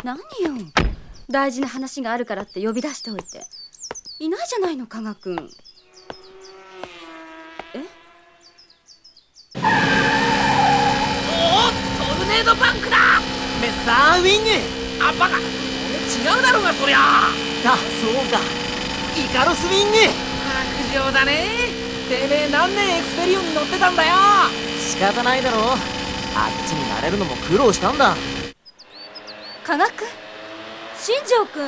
何よ、大事な話があるからって呼び出しておいて。いないじゃないの、加賀君。 トルネードパンクだ。 メッサーウィング。 あ、バカ、違うだろうがそりゃ。 あ、そうか、イカロスウィング。 白状だね。てめえ何年エクスペリオンに乗ってたんだよ。 仕方ないだろう、あっちに慣れるのも苦労したんだ。 加賀君、新庄君。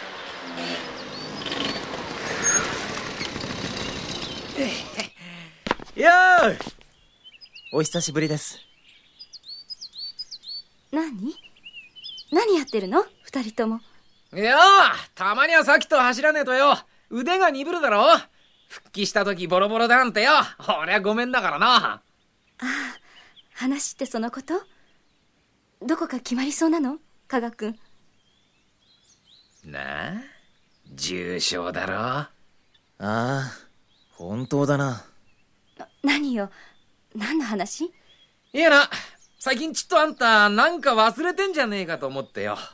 よーい、お久しぶりです。 何やってるの二人とも。 いや、たまにはさっきと走らねえとよ、腕が鈍るだろ。復帰した時ボロボロだなんてよ、俺はごめんだからな。 ああ、話ってそのこと？どこか決まりそうなの、加賀君。 なあ、重傷だろ。ああ、本当だな。 何よ、何の話？ いやな、最近ちっとあんたなんか忘れてんじゃねえかと思ってよ。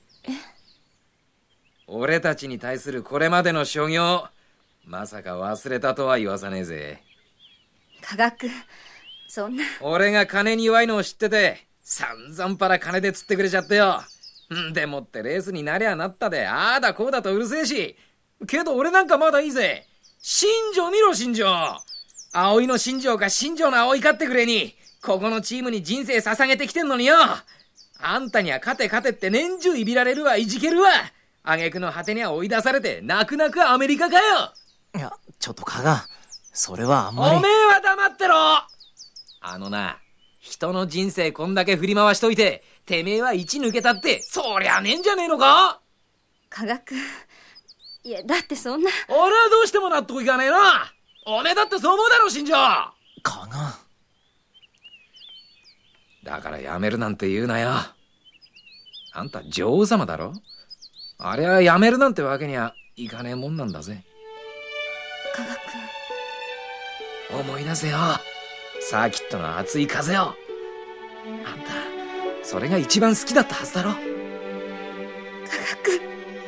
俺たちに対するこれまでの所業、まさか忘れたとは言わさねえぜ。 加賀君、そんな。 俺が金に弱いのを知ってて、散々パラ金で釣ってくれちゃってよ。でもってレースになりゃなったで、ああだこうだとうるせえし。けど俺なんかまだいいぜ。新庄見ろ、新庄。葵の新庄か新庄の葵かってくれに、ここのチームに人生捧げてきてんのによ。あんたには勝てって年中いびられるわ、いじけるわ。挙句の果てには追い出されて泣く泣くアメリカかよ。 いや、ちょっと加賀、それはあんまり。 おめえは黙ってろ。あのな、人の人生こんだけ振り回しといて、てめえは一抜けたって、そりゃねえんじゃねえのか。 加賀君、いや、だってそんな。 俺はどうしても納得いかねえな。おめえだってそう思うだろ、新庄。 加賀、 だからやめるなんて言うなよ。あんた女王様だろ。あれはやめるなんてわけにはいかねえもんなんだぜ。 加賀君、 思い出せよ、サーキットの熱い風を。あんたそれが一番好きだったはずだろ。 加賀君。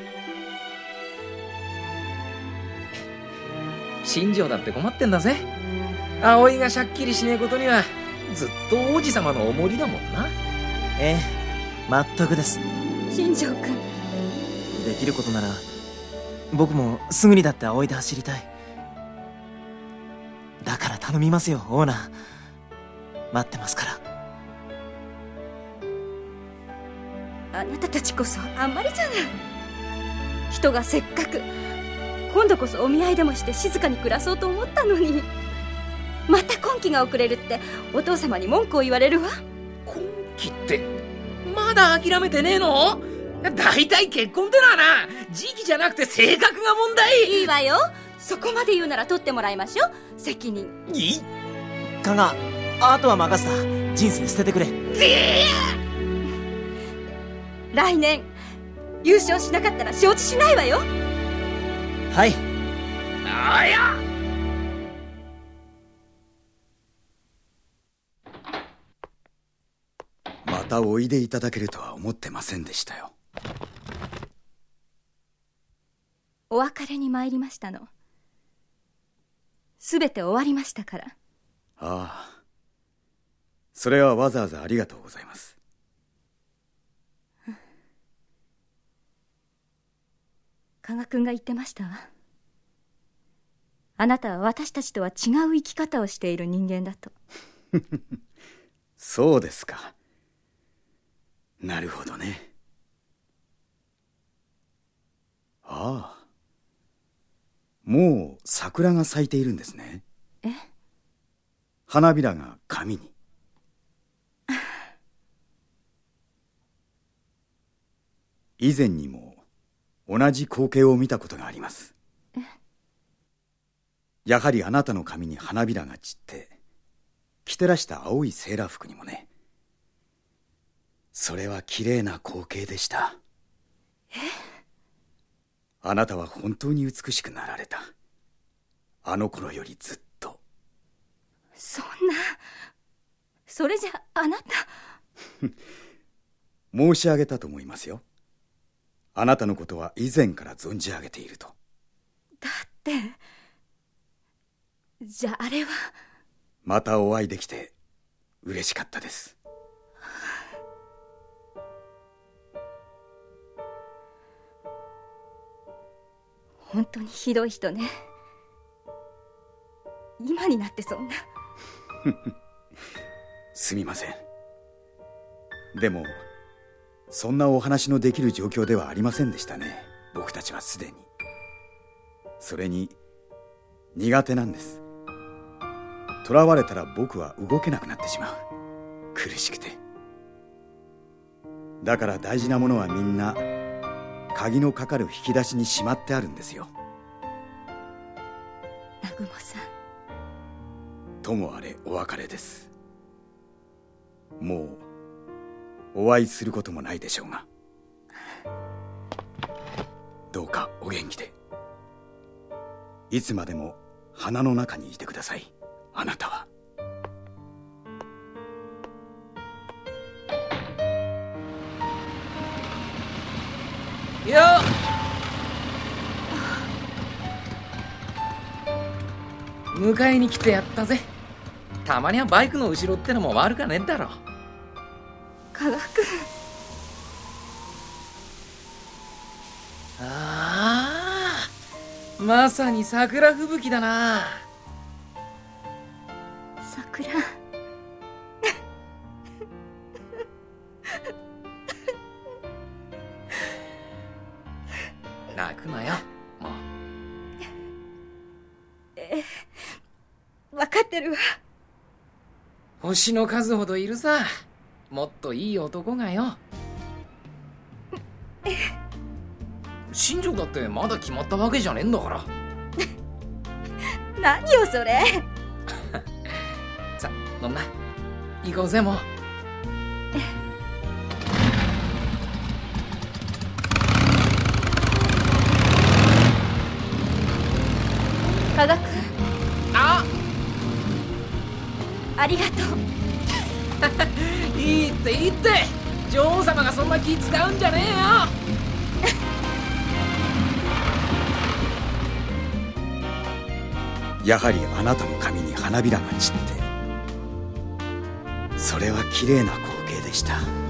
新庄だって困ってんだぜ。葵がしゃっきりしねえことにはずっと王子様のおもりだもんな。 ええ、全くです。 新庄君、 できることなら僕もすぐにだって葵で走りたい。だから頼みますよ、オーナー。待ってますから。 あなたたちこそあんまりじゃない。人がせっかく今度こそお見合いでもして静かに暮らそうと思ったのに、また婚期が遅れるってお父様に文句を言われるわ。 婚期ってまだ諦めてねえの？だいたい結婚ってのはな、時期じゃなくて性格が問題。 いいわよ、そこまで言うなら取ってもらいましょう、責任。 いい加賀、あとは任せた。人生捨ててくれ。 来年優勝しなかったら承知しないわよ。 はい。 あやまたおいでいただけるとは思ってませんでしたよ。 お別れに参りましたの。すべて終わりましたから。 ああ、それはわざわざありがとうございます。 加賀君が言ってましたわ。あなたは私たちとは違う生き方をしている人間だと。 そうですか。なるほどね。ああ、もう桜が咲いているんですね。 え？ 花びらが紙に。以前にも同じ光景を見たことがあります。やはりあなたの髪に花びらが散って着てらした青いセーラー服にもね。それは綺麗な光景でした。あなたは本当に美しくなられた。あの頃よりずっと。 そんな、それじゃあなた。 申し上げたと思いますよ。 あなたのことは以前から存じ上げていると。 だってじゃああれは。 またお会いできて嬉しかったです。 本当にひどい人ね。今になってそんな。 すみません。でもそんなお話のできる状況ではありませんでしたね。僕たちはすでに。それに苦手なんです。囚われたら僕は動けなくなってしまう。苦しくて。だから大事なものはみんな鍵のかかる引き出しにしまってあるんですよ。 南雲さん。 ともあれお別れです。もうお会いすることもないでしょうが、どうかお元気で。いつまでも花の中にいてください。あなたは。 よっ、迎えに来てやったぜ。たまにはバイクの後ろってのも悪かねえだろ。 科学。 ああ、まさに桜吹雪だな。 桜。 泣くなよ、もう。分かってるわ。 星の数ほどいるさ。もっといい男がよ。新庄だってまだ決まったわけじゃねえんだから。 何よそれ。 さ、飲んな。行こうぜもう。 科学。ありがとう。 いいっていいって。女王様がそんな気使うんじゃねえよ。 やはりあなたの髪に花びらが散って、それは綺麗な光景でした。